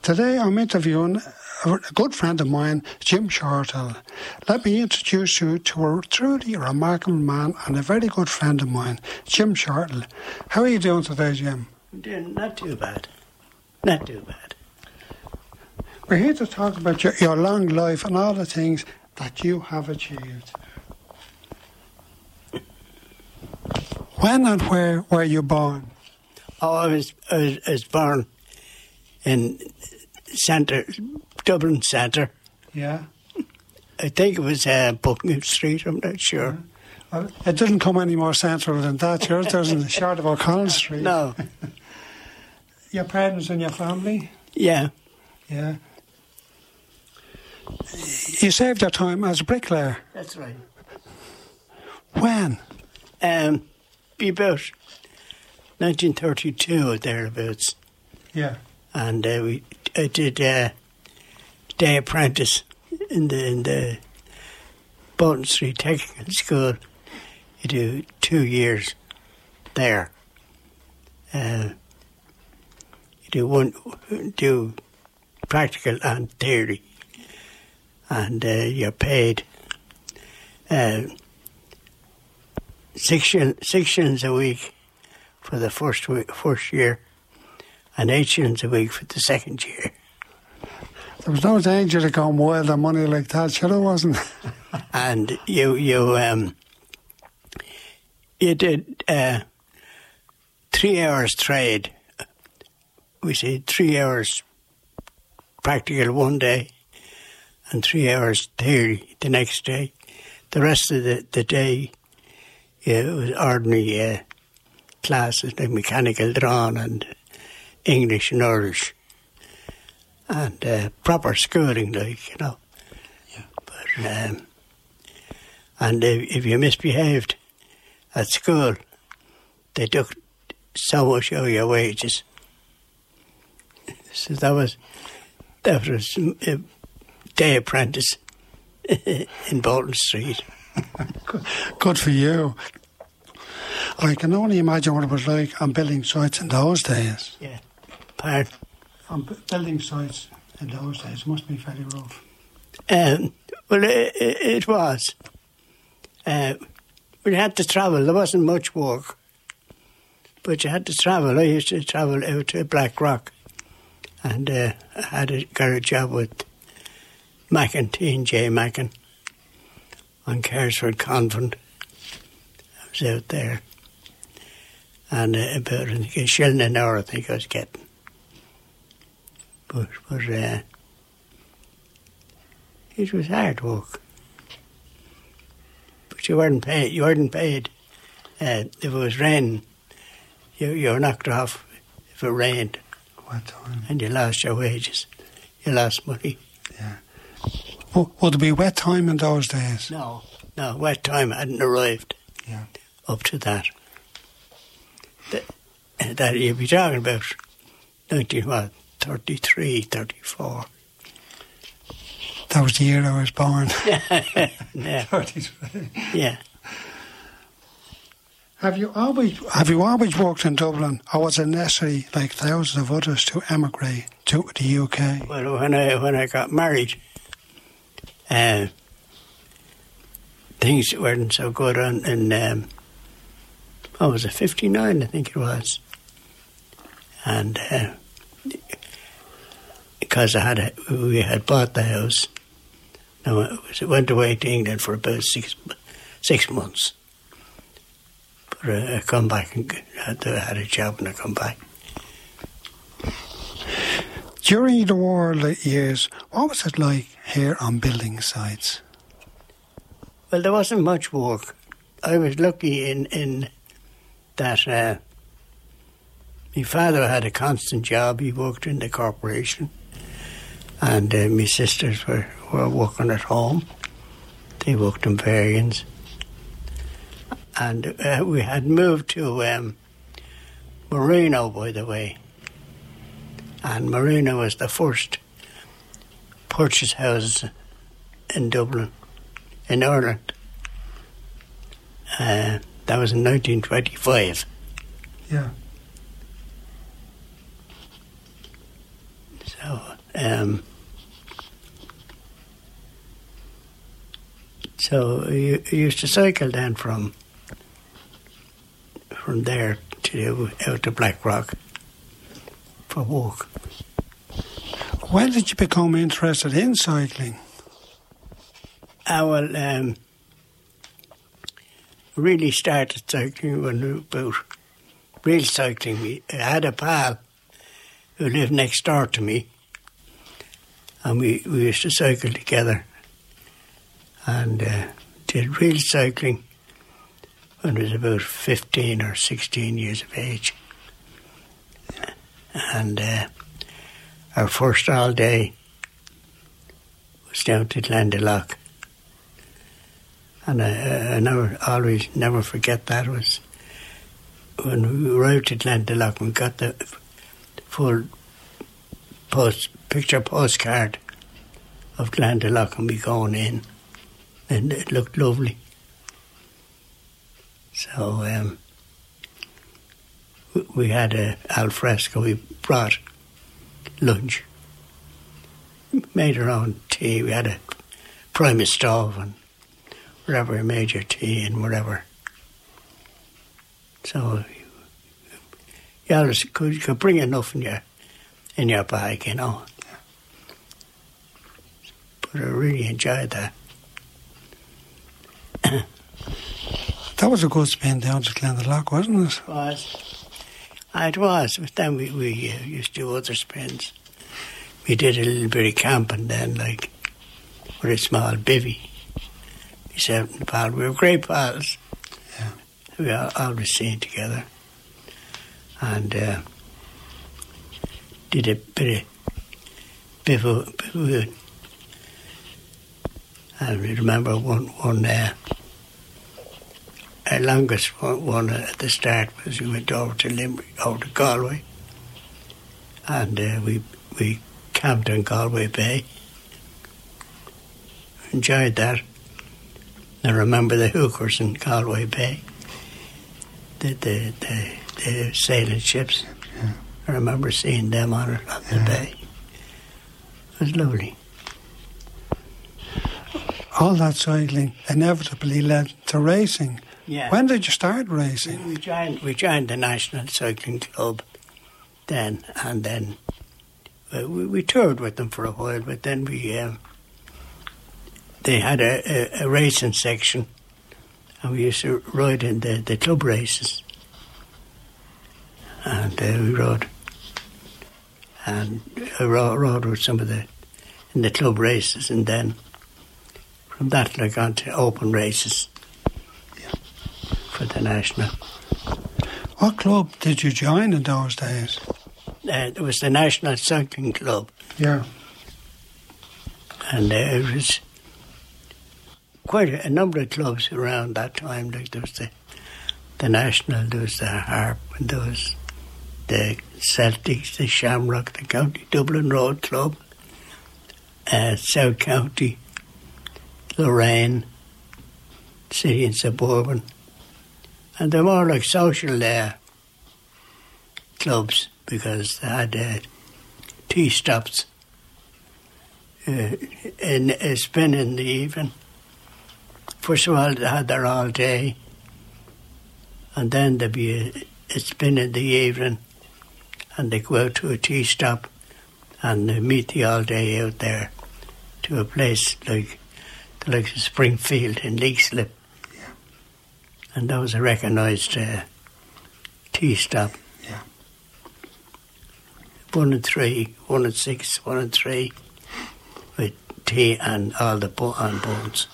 Today I'm interviewing a good friend of mine, Jim Shortall. Let me introduce you to a truly remarkable man and a very good friend of mine, Jim Shortall. How are you doing today, Jim? I'm doing not too bad. Not too bad. We're here to talk about your long life and all the things that you have achieved. When and where were you born? Oh, I was born in Dublin Centre. Yeah. I think it was Buckingham Street, I'm not sure. Well, it doesn't come any more central than that. Yours doesn't, short of O'Connell Street. No. Your parents and your family? Yeah. Yeah. You served your time as a bricklayer? That's right. When? Be about 1932 or thereabouts. Yeah. And I did day apprentice in the Bolton Street Technical School. You do 2 years there. You do practical and theory, and you're paid 6 shillings a week for the first year, and 8 shillings a week for the second year. There was no danger of going wild on money like that, sure there wasn't. And you did 3 hours trade. We say 3 hours practical one day and 3 hours theory the next day. The rest of the day, it was ordinary classes like mechanical drawing and English and Irish. And proper schooling, like, you know. Yeah. But, and if you misbehaved at school, they took so much of your wages. So that was a day apprentice in Bolton Street. Good for you. I can only imagine what it was like on building sites in those days. Yeah. Pardon? On building sites in those days, it must be very rough. Well, it was. We had to travel. There wasn't much work, but you had to travel. I used to travel out to Blackrock, and I got a job with Mackin, T&J Mackin, on Caresford Convent. I was out there, and about a shilling an hour I think I was getting. But it was hard work. But you weren't paid. If it was raining, you were knocked off if it rained. What time? And you lost your wages. You lost money. Yeah. Would there be wet time in those days? No, wet time hadn't arrived. Yeah. Up to that. That you'd be talking about 1933, 34. That was the year I was born. Yeah. 33. Yeah. Have you always worked in Dublin, or was it necessary, like thousands of others, to emigrate to the UK? Well, when I got married, things weren't so good in what was it, 59, I think it was. And because we had bought the house, now it went away to England for about 6 months. But I come back and had a job and I come back. During the war years, what was it like here on building sites? Well, there wasn't much work. I was lucky in that my father had a constant job. He worked in the corporation, and my sisters were working at home. They worked in Varians. And we had moved to Marino, by the way. And Marino was the first purchase house in Dublin, in Ireland. That was in 1925. Yeah. So you used to cycle then from there to out to Blackrock for work. When did you become interested in cycling? Really started cycling when we were about real cycling. I had a pal who lived next door to me, and we used to cycle together and did real cycling when I was about 15 or 16 years of age. And our first all day was down to Glendalough. And I never forget that was when we arrived at Glendalough, we got the full picture postcard of Glendalough and we going in, and it looked lovely. So we had a al fresco. We brought lunch, made our own tea. We had a Primus stove and wherever you made your tea and whatever. So you always could bring enough in your bag, you know. But I really enjoyed that. That was a good spin down to Glendalough, wasn't it? It was. But then we used to do other spins. We did a little bit of camping then, like with a small bivvy. Myself and pal, we were great pals. Yeah. We were always seen together, and did a bit of bivvy. I remember one our longest one at the start was we went over to Galway, and we camped in Galway Bay. Enjoyed that. I remember the hookers in Galway Bay, the sailing ships. Yeah. I remember seeing them on the bay. It was lovely. All that cycling inevitably led to racing. Yeah. When did you start racing? We joined the National Cycling Club then, and then we toured with them for a while, but then they had a racing section, and we used to ride in the club races. And we rode. And I rode with some of in the club races, and then from that I got to open races for the national. What club did you join in those days? It was the National Cycling Club. Yeah. And it was quite a number of clubs around that time. Like there was the National, there was the Harp, and there was the Celtics, the Shamrock, the County Dublin Road Club, South County, Lorraine, City and Suburban. And they're more like social clubs because they had tea stops in a spin in the evening. First of all, they had their all day, and then there'd be a spin in the evening, and they go out to a tea stop, and they meet the all day out there to a place like Springfield in Leixlip. Yeah. And that was a recognised tea stop. Yeah. 1 and 3, 1 and 6, 1 and 3, with tea and all the bones.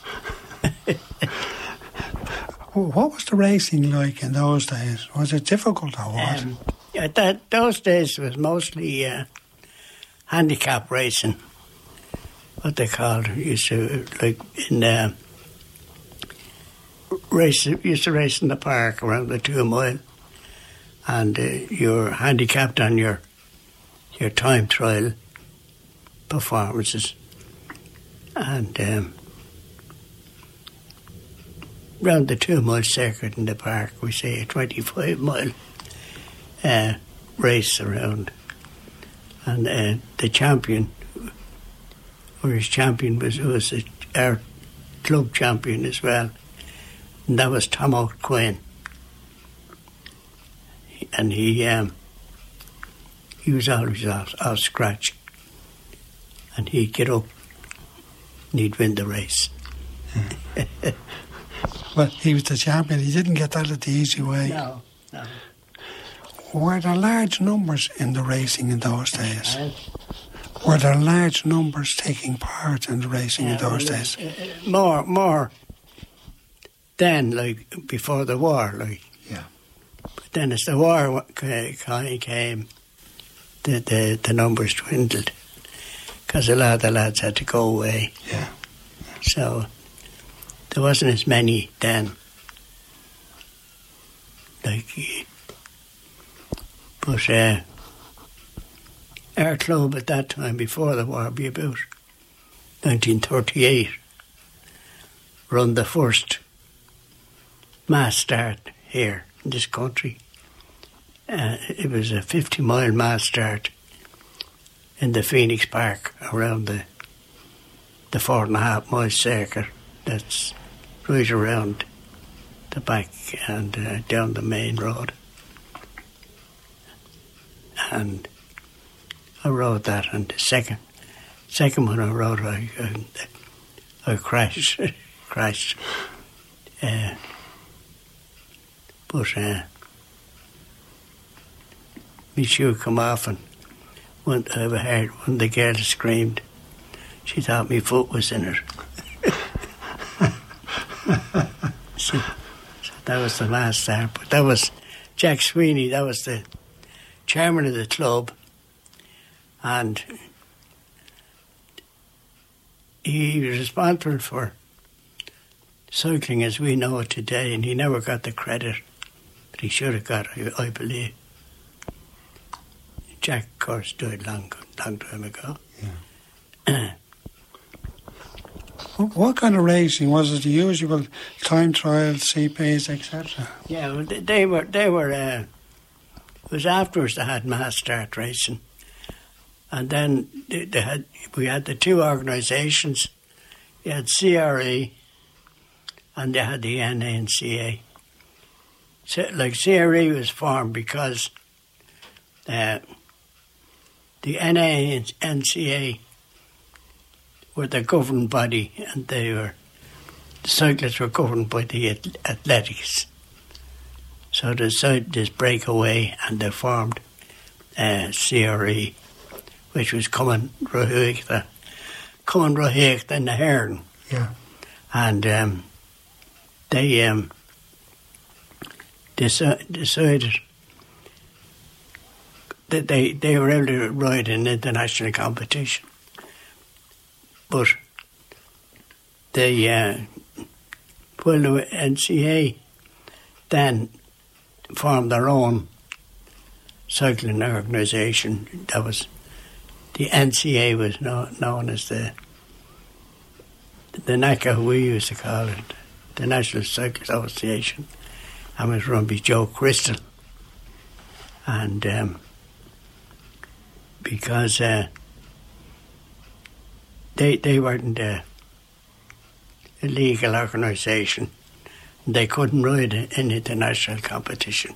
What was the racing like in those days? Was it difficult or what? Those days it was mostly handicap racing, what they called it. Used to race in the park around the 2 mile, and you're handicapped on your time trial performances, and round the 2 mile circuit in the park, we say a 25 mile race around, And the champion, Irish champion, was our club champion as well. And that was Tom O'Quinn. And he was always off scratch. And he'd get up and he'd win the race. Well, he was the champion. He didn't get that the easy way. No. Were there large numbers in the racing in those days? Were there large numbers taking part in the racing in those days? More then, like before the war, like. Yeah. But then as the war came, the numbers dwindled because a lot of the lads had to go away. Yeah. So there wasn't as many then. But our club at that time, before the war, be about 1938, run the first mass start here in this country. It was a 50-mile mass start in the Phoenix Park around the 4.5 mile circuit. That's right around the back and down the main road. And I rode that, and the second one I rode, I crashed. But my shoe come off, and I heard one of the girls screamed. She thought my foot was in it. so that was the last start. But that was Jack Sweeney. That was the chairman of the club, and he was responsible for cycling as we know it today, and he never got the credit that he should have got, I believe. Jack, of course, died long time ago. Yeah. What kind of racing was it? The usual time trials, CPs, etc. Yeah, well, they were. It was afterwards they had mass start racing, and then we had the two organisations. You had CRE, and they had the NANCA. So, like CRE was formed because the NANCA were the governing body, and the cyclists were governed by the athletics. So they decided to break away, and they formed CRE, which was Cumann Roitheachta and the Hearn. Yeah. And they decided that they were able to ride in international competition. But the NCA then formed their own cycling organisation. That was the NCA was known as the NACA, we used to call it, the National Cycling Association, and was run by Joe Crystal. And because they weren't a legal organisation, they couldn't ride in international competition.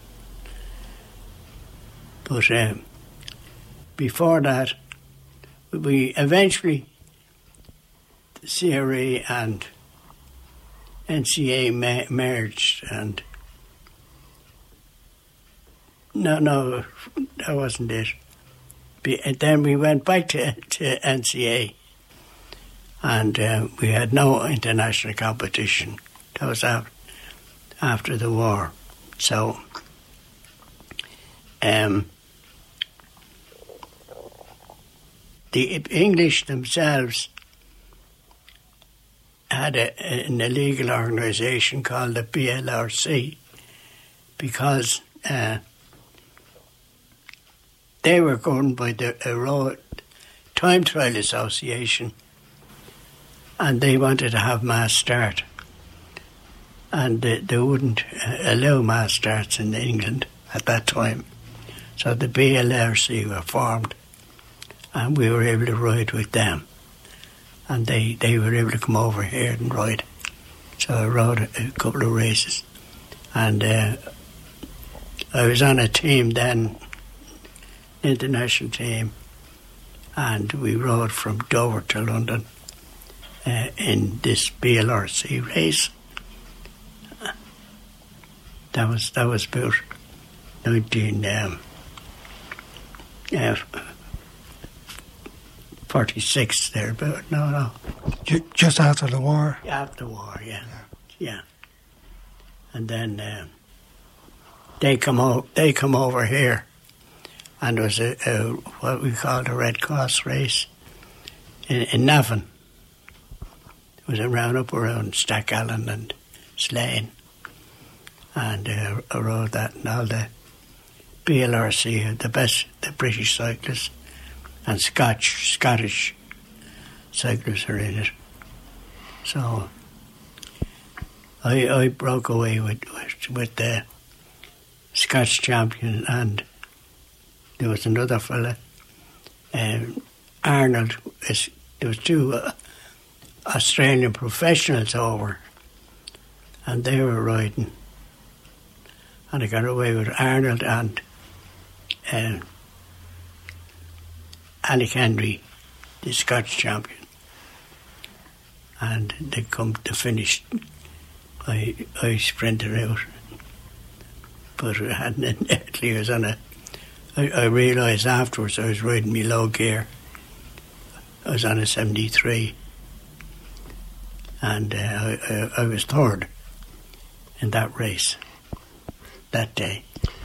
But before that, we eventually, the CRE and NCA merged, and no, that wasn't it. And then we went back to NCA, and we had no international competition. That was after the war. So the English themselves had an illegal organisation called the BLRC, because they were governed by the Road Time Trial Association, and they wanted to have mass start. And they wouldn't allow mass starts in England at that time. So the BLRC were formed, and we were able to ride with them. And they were able to come over here and ride. So I rode a couple of races. And I was on a team then, international team, and we rode from Dover to London in this BLRC race. That was about 1946 there, but no. Just after the war? After the war, yeah. And then they come over here, and there was a what we called a Red Cross race in Navan. It was up around Stackallan and Slane, and I rode that, and all the BLRC, the British cyclists and Scottish cyclists are in it. So I broke away with the Scotch champion, and there was another fella, Arnold. There was two Australian professionals over, and they were riding, and I got away with Arnold and Alec Henry, the Scotch champion, and they come to finish. I sprinted out, but I hadn't. I was on I realised afterwards I was riding me low gear. I was on a 73, and I was third in that race that day.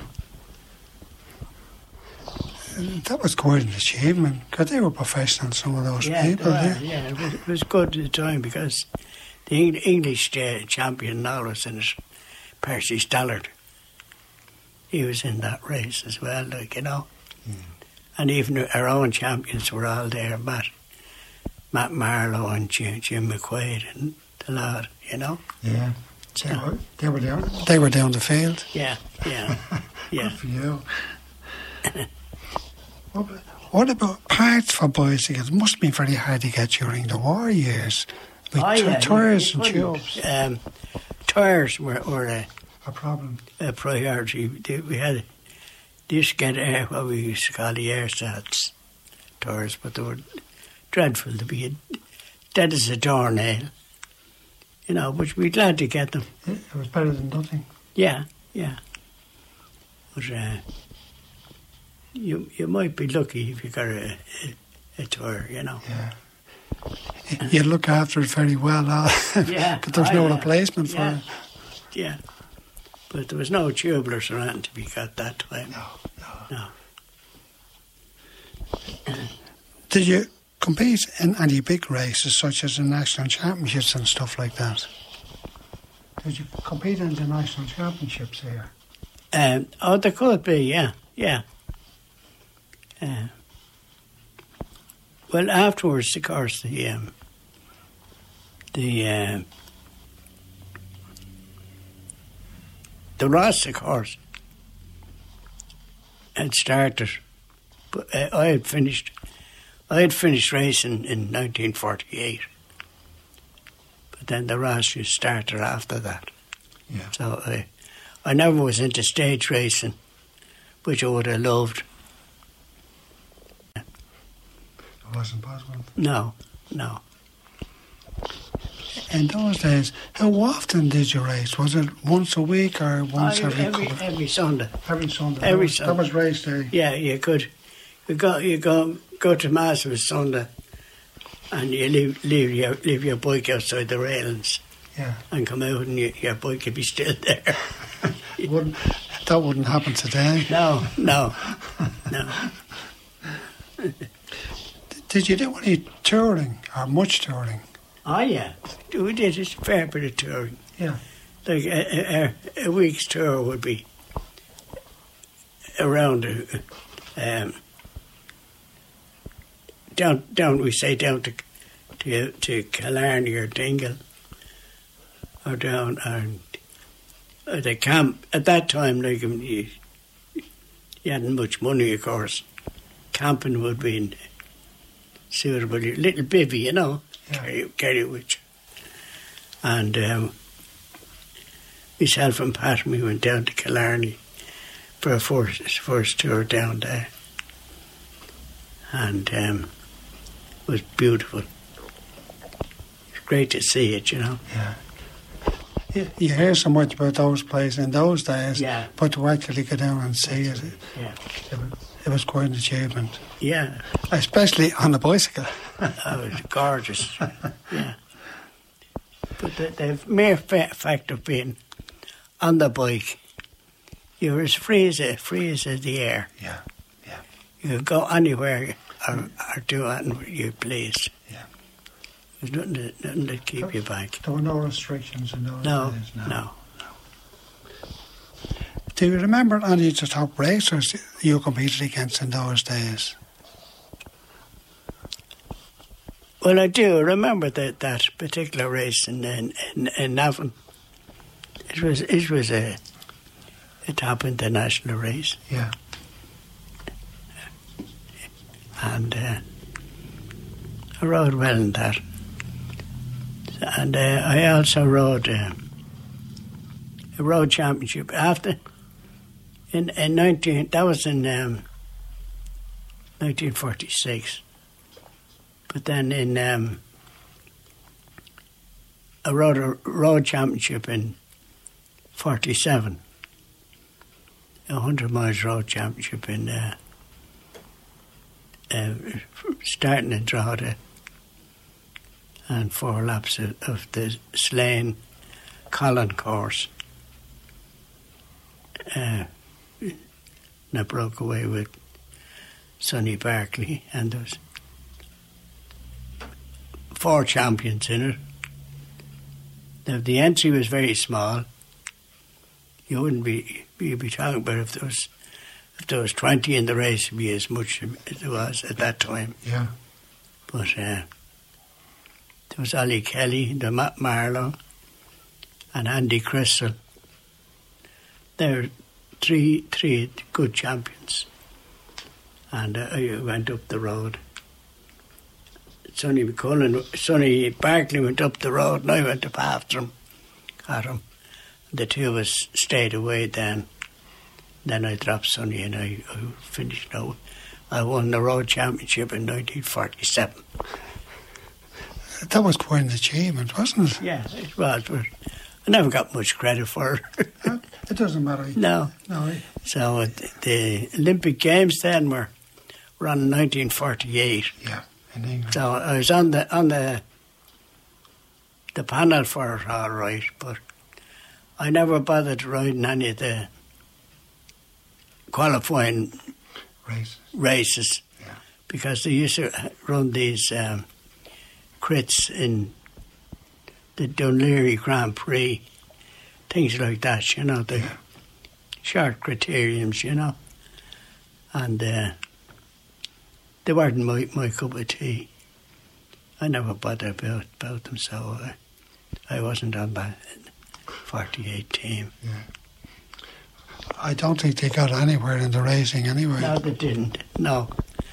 That was quite an achievement, because they were professional, some of those people. It was good at the time, because the English champion now was in it, Percy Stallard. He was in that race as well, And even our own champions were all there, Matt Marlowe and Jim McQuaid and the lad, Yeah. So, they were down the field. Yeah. Good for you. What about parts for bicycles? It must be very hard to get during the war years. With tyres and tubes. Tyres were a problem. A priority. They used to get what we used to call the airstats tyres, but they were dreadful to be dead as a doornail. But we're glad to get them. It was better than nothing. Yeah. But you might be lucky if you got a tyre, Yeah. You look after it very well, but there's no replacement for it. Yeah. But there was no tubulars around to be got that time. No. Did you compete in any big races, such as the national championships and stuff like that? Did you compete in the national championships here? There could be, yeah. Well, afterwards, of course, the Ross, of course, had started, but I had finished racing in 1948. But then the Ross started after that. Yeah. So I never was into stage racing, which I would have loved. It wasn't possible? No. In those days, how often did you race? Was it once a week or once every Sunday? Every Sunday. Every Sunday. That was race day. Yeah, you could. You go to Mass on Sunday, and you leave your bike outside the railings. Yeah. And come out, and your bike would be still there. That wouldn't happen today. No. Did you do any touring or much touring? Oh yeah, we did a fair bit of touring. Yeah. Like a week's tour would be around down to Killarney or Dingle, or down and the camp. At that time, like you hadn't much money, of course. Camping would be suitable. Little bivvy, you know, carry with you. And myself and Pat, we went down to Killarney for our first tour down there. And it was beautiful. It's great to see it, you know. Yeah. You hear so much about those places in those days, but to actually go down and see it, it was quite an achievement. Yeah. Especially on a bicycle. It was gorgeous. Yeah. But the mere fact of being on the bike, you were as free as the air. Yeah, yeah. You could go anywhere or do anything you pleased. Yeah. There's nothing to keep you back. There were no restrictions in those days. No. Do you remember any of the top racers you competed against in those days? Well, I do remember that particular race in Navan. It was a top international race. Yeah. And I rode well in that. And I also rode a road championship after in 1946. But then I rode a road championship in 47. 100 miles road championship in starting in Drogheda and 4 laps of the Slane Collin course. And I broke away with Sonny Barkley, and there was 4 champions in it. Now, the entry was very small. You wouldn't be talking about if there was 20 in the race, it'd be as much as there was at that time. Yeah. But there was Ollie Kelly, the Matt Marlowe, and Andy Crystal. They were three good champions. And I went up the road. Sonny Barkley went up the road, and I went up after him, got him. The two of us stayed away then. Then I dropped Sonny and I finished out. I won the road championship in 1947. That was quite an achievement, wasn't it? Yeah, it was, but I never got much credit for it. It doesn't matter. No. So the Olympic Games then were on in 1948. Yeah, in England. So I was on the panel for it, all right, but I never bothered riding any of the qualifying races because they used to run these crits in the Dunleary Grand Prix, things like that, you know, the short criteriums, you know, and they weren't my cup of tea. I never bothered about them, so I wasn't on that 48 team. Yeah. I don't think they got anywhere in the racing anyway. No, they didn't. No.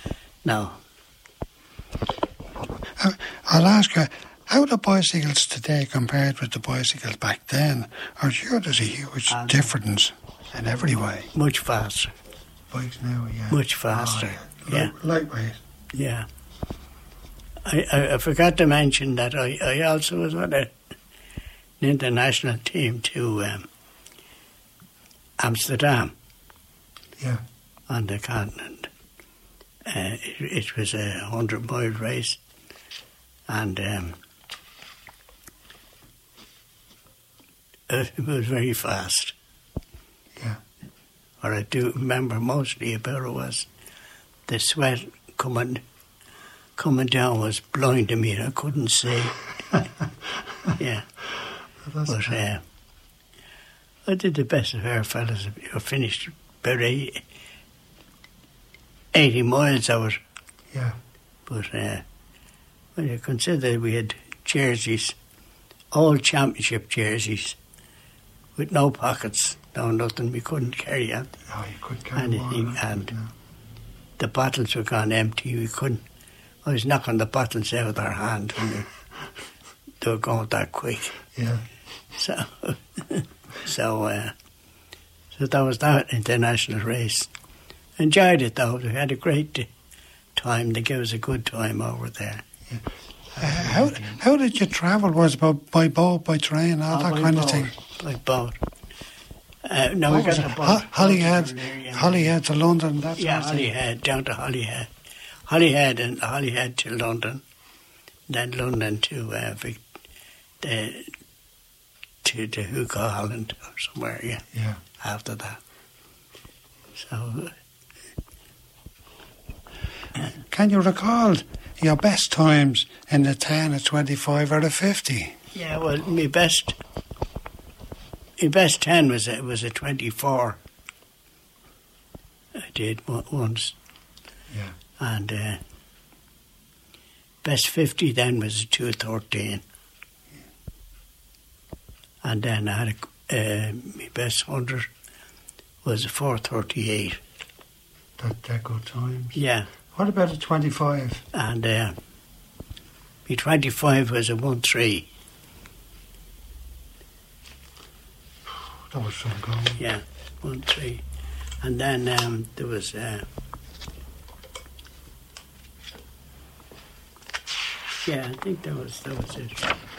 I'll ask you, how are the bicycles today compared with the bicycles back then? I'm sure there's a huge difference in every way. Much faster. Bikes now, yeah. Much faster. Oh, yeah. Lightweight. Yeah. I forgot to mention that I also was on an international team to Amsterdam. Yeah. On the continent. It was a 100-mile race, and it was very fast. Yeah. What I do remember mostly about it was the sweat coming down was blinding me and I couldn't see. Yeah. But I did the best of our fellas. I finished about 80 miles of it. Yeah. But when you consider we had jerseys, all championship jerseys, with no pockets, no nothing, we couldn't carry out anything, and the bottles were gone empty. We couldn't. I was knocking the bottles out of their hand when they were going that quick. Yeah. So, so that was that international race. Enjoyed it though. We had a great time. They gave us a good time over there. Yeah. How did you travel? Was it by boat, by train, all that kind of thing? By boat. No, we got a boat. Holyhead to London. That yeah, Holyhead down to Holyhead. Holyhead to London, then London to Hookah Holland or somewhere. Yeah. After that. So. Can you recall your best times in the 10, a 25 or the 50? Yeah, well, my best 10 was a 24. I did once. Yeah. And best 50 then was a 2:13. And then I had my best 100 was a 4:38. That good times. Yeah. What about a 25? And my 25 was a 1:3. That was some goal. Yeah, 1:3. And then there was yeah, I think that was it.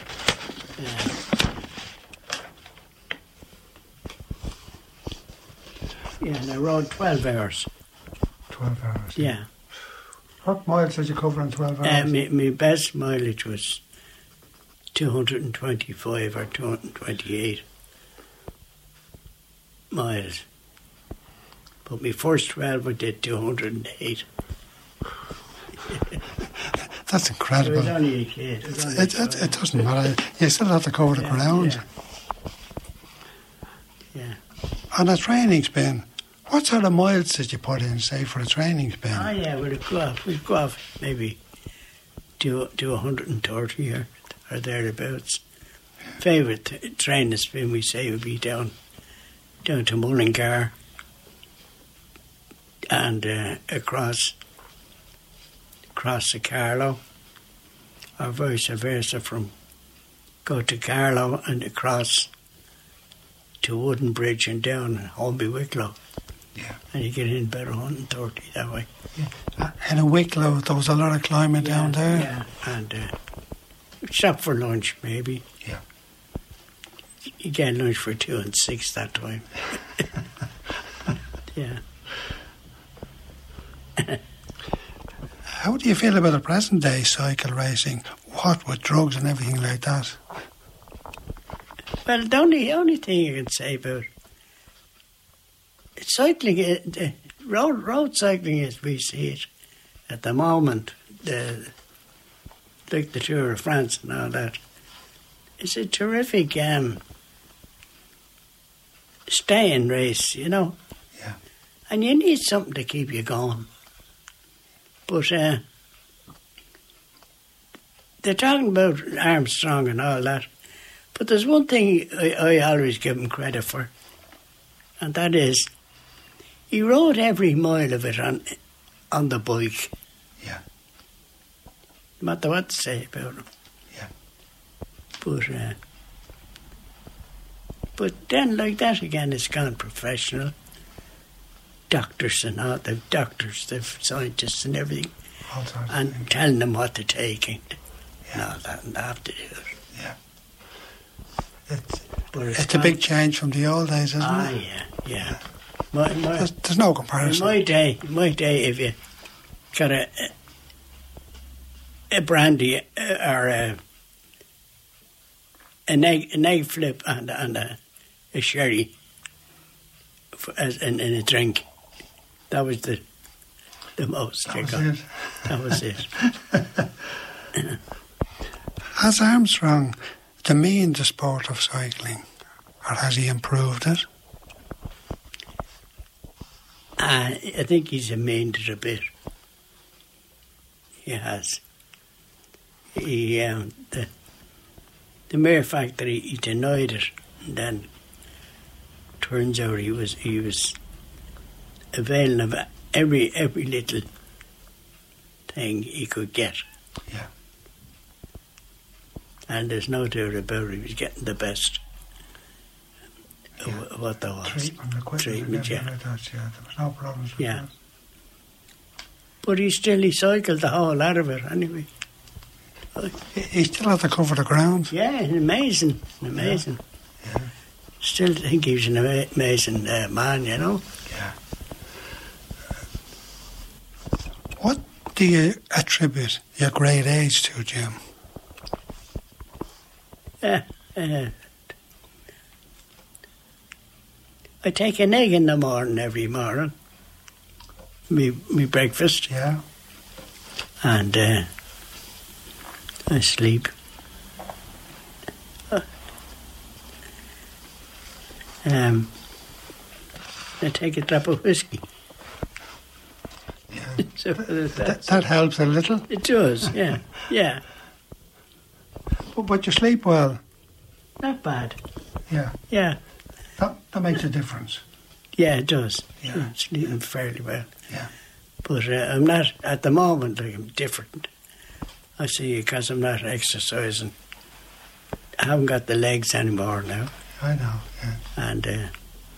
Yeah, and I rode 12 hours. 12 hours? Yeah. What miles did you cover in 12 hours? My best mileage was 225 or 228 miles. But my first 12 I did 208. That's incredible. I was only a kid. It doesn't matter. You still have to cover the ground. Yeah. On a training spin, what sort of miles did you put in, say, for a training spin? Oh, yeah, we'd go off maybe to 130 or thereabouts. Favourite training spin, we say, would be down to Mullingar and across to Carlow, or vice versa, go to Carlow and across to Wooden Bridge and down Holmby Wicklow. Yeah. And you get in about 130 that way. Yeah. In a Wicklow, there was a lot of climbing down there. Yeah, and stop for lunch maybe. Yeah. You get lunch for 2 and 6 that time. Yeah. How do you feel about the present day cycle racing? What with drugs and everything like that? Well, the only thing you can say about cycling, road cycling as we see it at the moment, like the Tour of France and all that, it's a terrific staying race, you know. Yeah. And you need something to keep you going. But they're talking about Armstrong and all that. But there's one thing I always give him credit for, and that is he rode every mile of it on the bike. Yeah. No matter what to say about him. Yeah. But then like that again, it's gone professional. Doctors and all, they've doctors, they've scientists and everything, and telling them what to take and all that, and they have to do it. Yeah. It's a big change from the old days, isn't it? Yeah. There's no comparison. In my day, if you got a brandy or an egg flip and a sherry in a drink, that was the most you got. That was it. Has Armstrong demeaned the sport of cycling, or has he improved it? I think he's demeaned it a bit. He has. The mere fact that he denied it, and then turns out he was availing of every little thing he could get. Yeah. And there's no doubt about it, he was getting the best of what there was. Treatment, yeah. Like that, yeah. There was no problems with Yeah. that. But he cycled the whole lot of it anyway. He still had to cover the ground. Yeah, amazing. Yeah. Still think he was an amazing man, you know. Yeah. What do you attribute your great age to, Jim? I take an egg in the morning every morning. Me breakfast. Yeah. And I sleep. I take a drop of whiskey. Yeah. So that helps a little. it does, yeah. Yeah. But you sleep well. Not bad. Yeah. Yeah. That makes a difference. Yeah, it does. Yeah. I'm sleeping fairly well. Yeah. But I'm not, at the moment, like, I'm different. I see, because I'm not exercising. I haven't got the legs anymore now. I know, yeah. And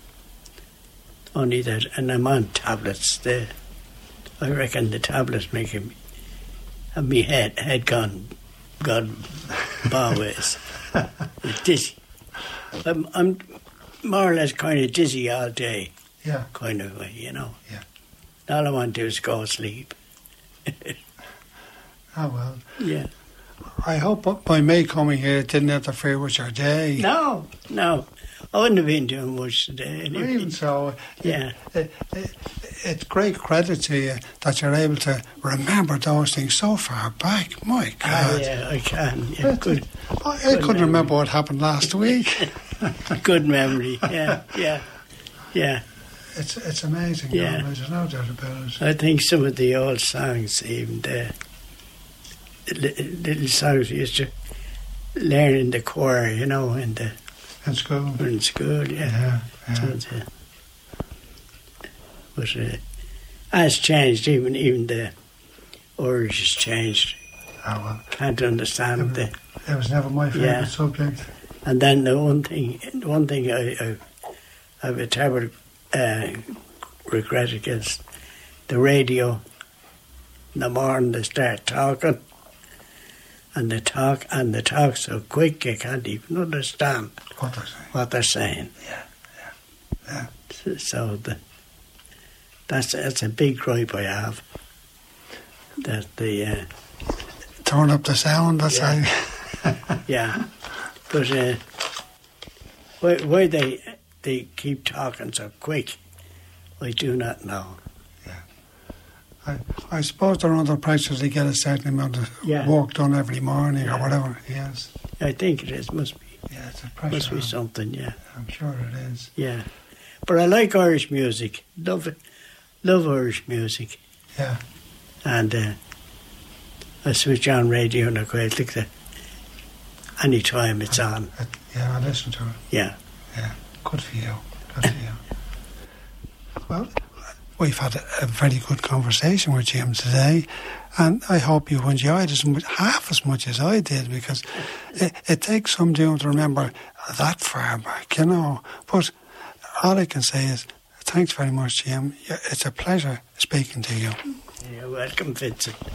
only that, and I'm on tablets. I reckon the tablets make me have me head gone bow-ways. It's dizzy. I'm more or less kind of dizzy all day. Yeah. Kind of way, you know. Yeah. All I want to do is go to sleep. Oh, well. Yeah. I hope by me coming here it didn't interfere with your day. No. I wouldn't have been doing much today. Anyway. Even so, Yeah. it's great credit to you that you're able to remember those things so far back. My God. Yeah, I can. Yeah, good. I couldn't remember what happened last week. Good memory. Yeah. It's amazing. Yeah. You know, there's no doubt about it. I think some of the old songs, even the little songs we used to learn in the choir, you know, in school, yeah. So but has changed, even the Irish has changed. Oh, well. Can't understand It was never my favourite subject. And then the one thing I have a terrible regret against the radio. In the morning they start talking, and they talk so quick you can't even understand what they're saying. Yeah. So that's a big gripe I have. That the turn up the sound. That's how. Yeah, but why they keep talking so quick, I do not know. I suppose they're under pressure to get a certain amount of work done every morning or whatever. Yes. I think it is. Must be. Yeah, it's a pressure. Must be something. Yeah. I'm sure it is. Yeah, but I like Irish music. Love Irish music. Yeah. And I switch on radio and I quite like that. Any time it's on. I listen to it. Yeah. Yeah. Good for you. Well, we've had a very good conversation with Jim today, and I hope you enjoyed it half as much as I did, because it takes some doing to remember that far back, you know. But all I can say is thanks very much, Jim. It's a pleasure speaking to you. You're welcome, Vincent.